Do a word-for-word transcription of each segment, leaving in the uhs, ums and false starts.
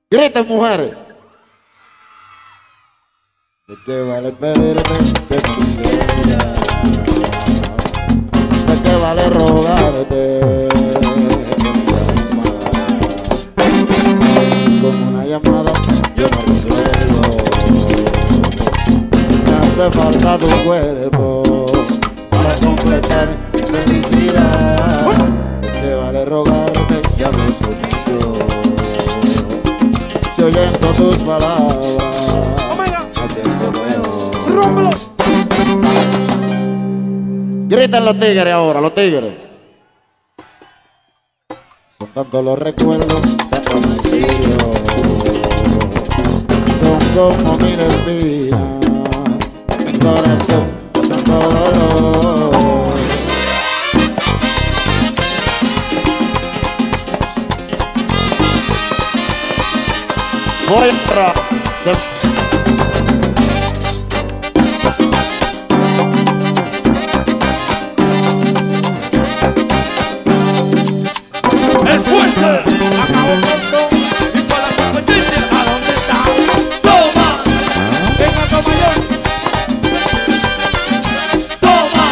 Griten, mujeres. ¿De qué vale pedirme que tú quieras? ¿De qué vale rogarte? Con una llamada yo no resuelvo. Me hace falta tu cuerpo para completar mi felicidad. ¿De qué vale rogarte? Ya me escucho. Si oyendo tus palabras, ¡rómpelo! Gritan los tigres ahora, los tigres. Son tantos los recuerdos, tantos vacíos. Son como mil espinas en mi corazón, tanto dolor. Voy a... ¡El fuerte! Acabó pronto y para la competencia. ¿A dónde está? ¡Toma! ¡Venga, toma yo! ¡Toma!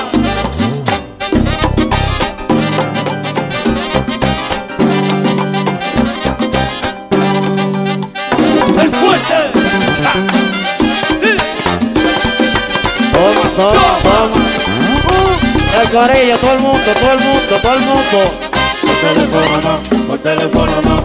¡El fuerte! Toma, toma, toma. El corillo, todo el mundo, todo el mundo, todo el mundo. Por teléfono no, por teléfono no.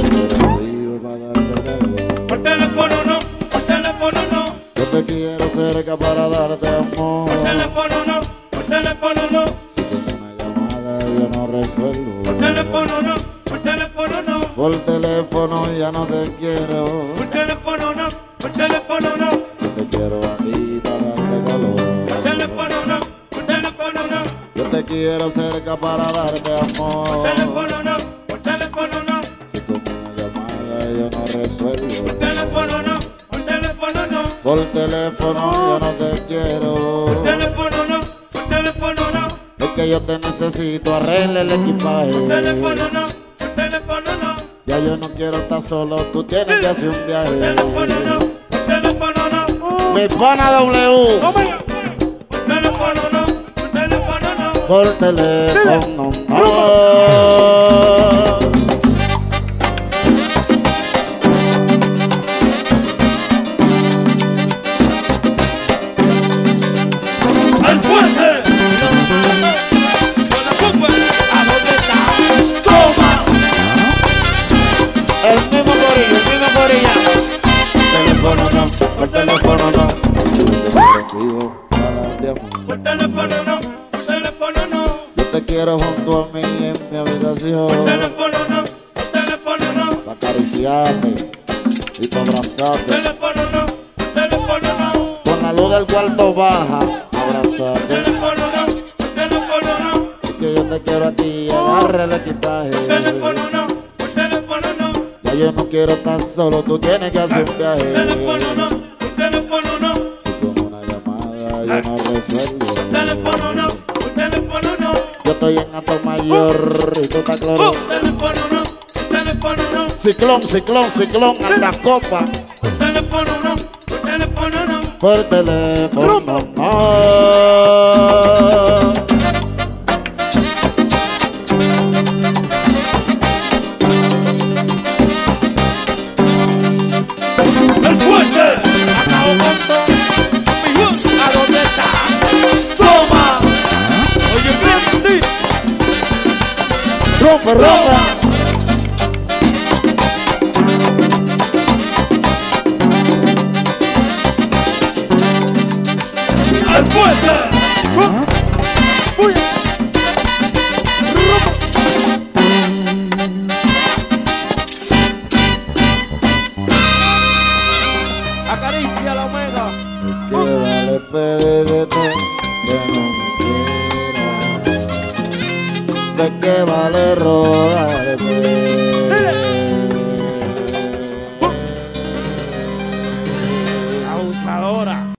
Por teléfono no, por teléfono no. Yo te quiero cerca para darte amor. Por teléfono no, por teléfono no. Si con una llamada yo no resuelvo. Por teléfono no, por teléfono no. Por teléfono ya no te quiero. Por teléfono no, por teléfono no. Yo te quiero a ti para darte calor. Por teléfono no, por teléfono no. Yo te quiero cerca para darte amor. Por teléfono no, por teléfono no. Si con una llamada yo no resuelvo. Por teléfono no, por teléfono no. Por teléfono yo no te quiero. Por teléfono no, por teléfono no. Es que yo te necesito, arregle el equipaje. Por teléfono no, por teléfono no. Ya yo no quiero estar solo, tú tienes que hacer un Por viaje. teléfono no, por teléfono no. Mi pana W. Por teléfono no, por teléfono no. Por teléfono no. ¡Al fuerte! ¿A dónde está? ¡Toma! El mismo corillo, el mismo corillo. Teléfono no, Por teléfono no. Vivo para ti amor. por teléfono no, por teléfono no. Yo te quiero junto a mí en mi habitación. Por teléfono no, por teléfono no. Para acariciarte y para abrazarte. Teléfono no, por teléfono no. Con la luz del cuarto baja, abrazarte. Teléfono no, por teléfono no. Que yo te quiero aquí, agarra el equipaje. Teléfono no, por teléfono no. Ya yo no quiero estar solo, tú tienes que hacer un viaje. Teléfono no, por teléfono no. Si con una llamada yo no resuelvo. Teléfono no, por teléfono no. Yo estoy en Atomayor y tú estás cloro. Teléfono no, por teléfono no. Ciclón, ciclón, ciclón, anda copa. Por teléfono no, por teléfono no. Por teléfono no. ¡El fuerte! ¡Acabó pronto! Mi voz, ¿a dónde está? ¡Toma! Oye, Cristi. Rompe, rompe. ¡Al fuerte! ¡Uy! Acaricia la omega. ¿Qué vale pedirte que no me quieras? ¿De qué vale rogar?